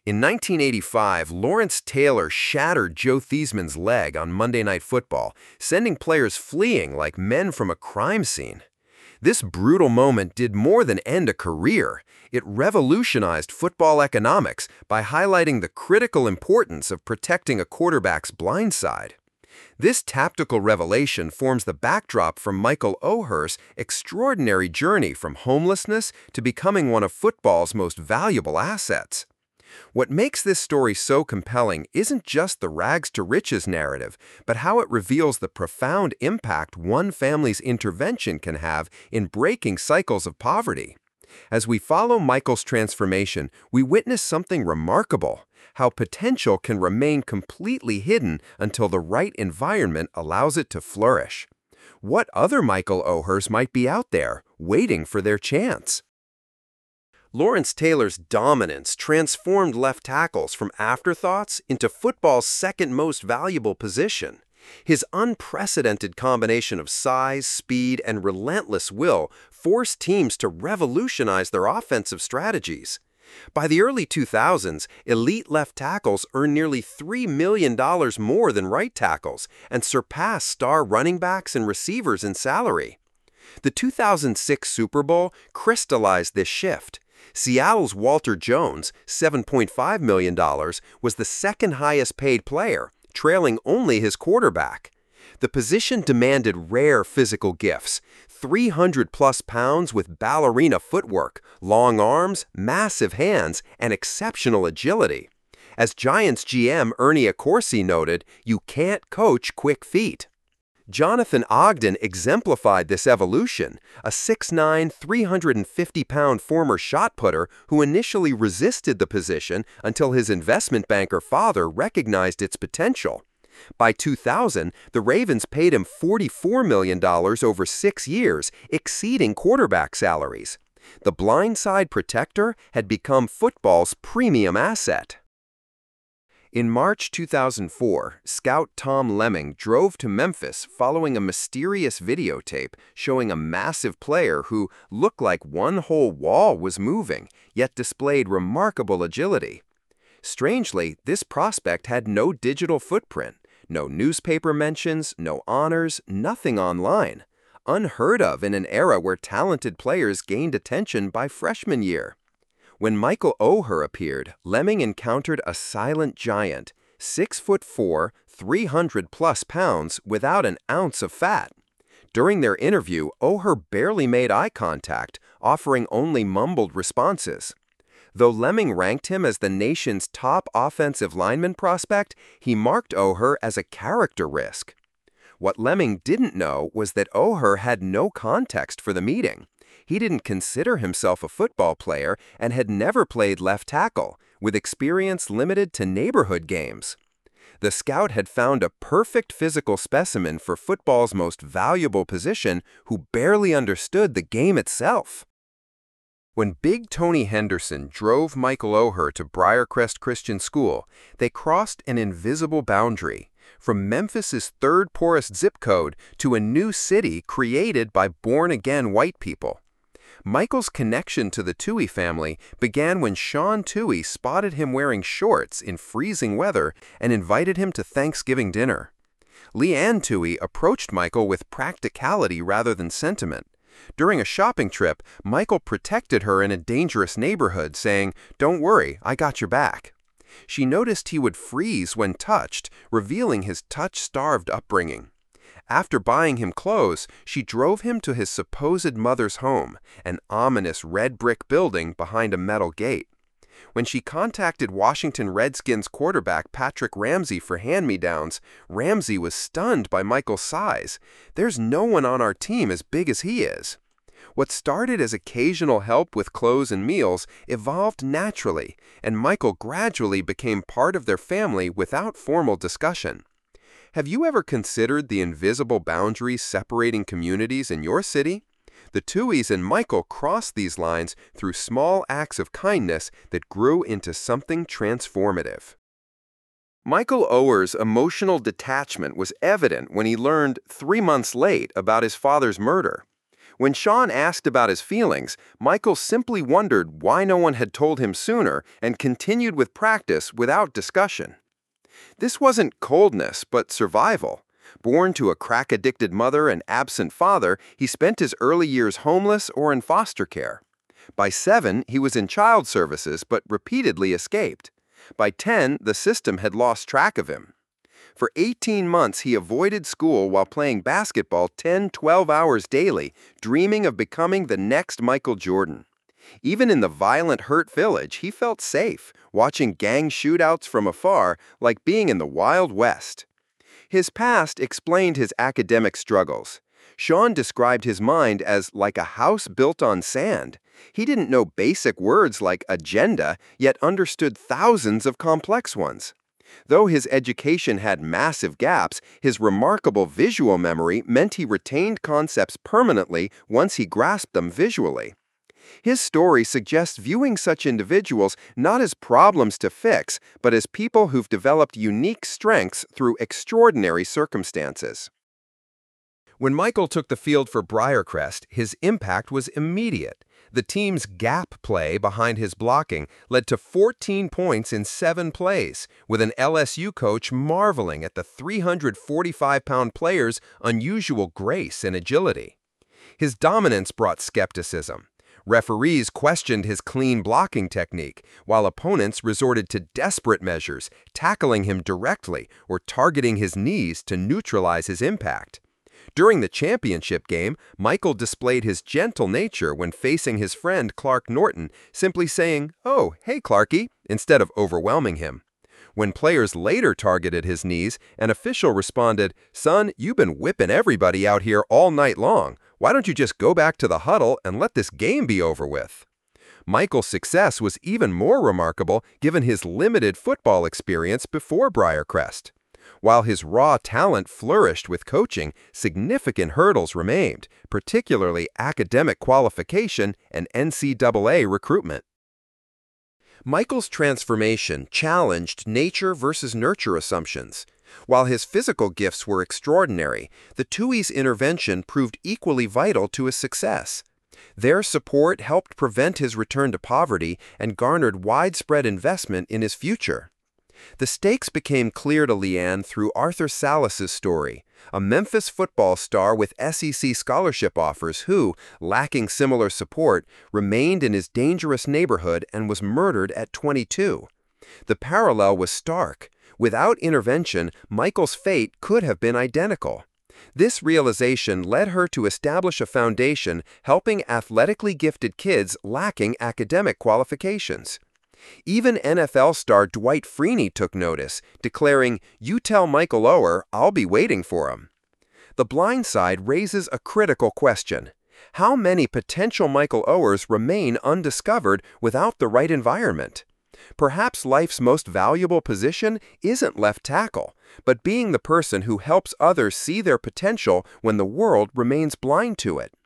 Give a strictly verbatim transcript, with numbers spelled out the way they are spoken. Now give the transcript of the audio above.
In nineteen eighty-five, Lawrence Taylor shattered Joe Theismann's leg on Monday Night Football, sending players fleeing like men from a crime scene. This brutal moment did more than end a career. It revolutionized football economics by highlighting the critical importance of protecting a quarterback's blind side. This tactical revelation forms the backdrop for Michael Oher's extraordinary journey from homelessness to becoming one of football's most valuable assets. What makes this story so compelling isn't just the rags-to-riches narrative, but how it reveals the profound impact one family's intervention can have in breaking cycles of poverty. As we follow Michael's transformation, we witness something remarkable: how potential can remain completely hidden until the right environment allows it to flourish. What other Michael Ohers might be out there, waiting for their chance? Lawrence Taylor's dominance transformed left tackles from afterthoughts into football's second most valuable position. His unprecedented combination of size, speed, and relentless will forced teams to revolutionize their offensive strategies. By the early two thousands, elite left tackles earned nearly three million dollars more than right tackles and surpassed star running backs and receivers in salary. The two thousand six Super Bowl crystallized this shift. Seattle's Walter Jones, seven point five million dollars, was the second highest paid player, trailing only his quarterback. The position demanded rare physical gifts: three hundred plus pounds with ballerina footwork, long arms, massive hands, and exceptional agility. As Giants G M Ernie Accorsi noted, "You can't coach quick feet." Jonathan Ogden exemplified this evolution, a six nine, three hundred fifty pound former shot putter who initially resisted the position until his investment banker father recognized its potential. By two thousand, the Ravens paid him forty-four million dollars over six years, exceeding quarterback salaries. The blindside protector had become football's premium asset. In March two thousand four, scout Tom Lemming drove to Memphis following a mysterious videotape showing a massive player who looked like one whole wall was moving, yet displayed remarkable agility. Strangely, this prospect had no digital footprint, no newspaper mentions, no honors, nothing online. Unheard of in an era where talented players gained attention by freshman year. When Michael Oher appeared, Lemming encountered a silent giant, six foot four, three hundred plus pounds, without an ounce of fat. During their interview, Oher barely made eye contact, offering only mumbled responses. Though Lemming ranked him as the nation's top offensive lineman prospect, he marked Oher as a character risk. What Lemming didn't know was that Oher had no context for the meeting. He didn't consider himself a football player and had never played left tackle, with experience limited to neighborhood games. The scout had found a perfect physical specimen for football's most valuable position who barely understood the game itself. When Big Tony Henderson drove Michael Oher to Briarcrest Christian School, they crossed an invisible boundary, from Memphis's third poorest zip code to a new city created by born-again white people. Michael's connection to the Tuohy family began when Sean Tuohy spotted him wearing shorts in freezing weather and invited him to Thanksgiving dinner. Leanne Tuohy approached Michael with practicality rather than sentiment. During a shopping trip, Michael protected her in a dangerous neighborhood, saying, "Don't worry, I got your back." She noticed he would freeze when touched, revealing his touch-starved upbringing. After buying him clothes, she drove him to his supposed mother's home, an ominous red brick building behind a metal gate. When she contacted Washington Redskins quarterback Patrick Ramsey for hand-me-downs, Ramsey was stunned by Michael's size. "There's no one on our team as big as he is." What started as occasional help with clothes and meals evolved naturally, and Michael gradually became part of their family without formal discussion. Have you ever considered the invisible boundaries separating communities in your city? The Tuohys and Michael crossed these lines through small acts of kindness that grew into something transformative. Michael Oher's emotional detachment was evident when he learned, three months late, about his father's murder. When Sean asked about his feelings, Michael simply wondered why no one had told him sooner and continued with practice without discussion. This wasn't coldness, but survival. Born to a crack-addicted mother and absent father, he spent his early years homeless or in foster care. By seven, he was in child services but repeatedly escaped. By ten, the system had lost track of him. For eighteen months, he avoided school while playing basketball ten, twelve hours daily, dreaming of becoming the next Michael Jordan. Even in the violent Hurt Village, he felt safe, watching gang shootouts from afar like being in the Wild West. His past explained his academic struggles. Sean described his mind as like a house built on sand. He didn't know basic words like agenda, yet understood thousands of complex ones. Though his education had massive gaps, his remarkable visual memory meant he retained concepts permanently once he grasped them visually. His story suggests viewing such individuals not as problems to fix, but as people who've developed unique strengths through extraordinary circumstances. When Michael took the field for Briarcrest, his impact was immediate. The team's gap play behind his blocking led to fourteen points in seven plays, with an L S U coach marveling at the three hundred forty-five pound player's unusual grace and agility. His dominance brought skepticism. Referees questioned his clean blocking technique, while opponents resorted to desperate measures, tackling him directly or targeting his knees to neutralize his impact. During the championship game, Michael displayed his gentle nature when facing his friend Clark Norton, simply saying, "Oh, hey Clarky," instead of overwhelming him. When players later targeted his knees, an official responded, "Son, you've been whipping everybody out here all night long. Why don't you just go back to the huddle and let this game be over with?" Michael's success was even more remarkable given his limited football experience before Briarcrest. While his raw talent flourished with coaching, significant hurdles remained, particularly academic qualification and N C double A recruitment. Michael's transformation challenged nature versus nurture assumptions. While his physical gifts were extraordinary, the Tuohy's intervention proved equally vital to his success. Their support helped prevent his return to poverty and garnered widespread investment in his future. The stakes became clear to Leanne through Arthur Salas's story, a Memphis football star with S E C scholarship offers who, lacking similar support, remained in his dangerous neighborhood and was murdered at twenty-two. The parallel was stark. Without intervention, Michael's fate could have been identical. This realization led her to establish a foundation helping athletically gifted kids lacking academic qualifications. Even N F L star Dwight Freeney took notice, declaring, "You tell Michael Oher, I'll be waiting for him." The Blind Side raises a critical question. How many potential Michael Ohers remain undiscovered without the right environment? Perhaps life's most valuable position isn't left tackle, but being the person who helps others see their potential when the world remains blind to it.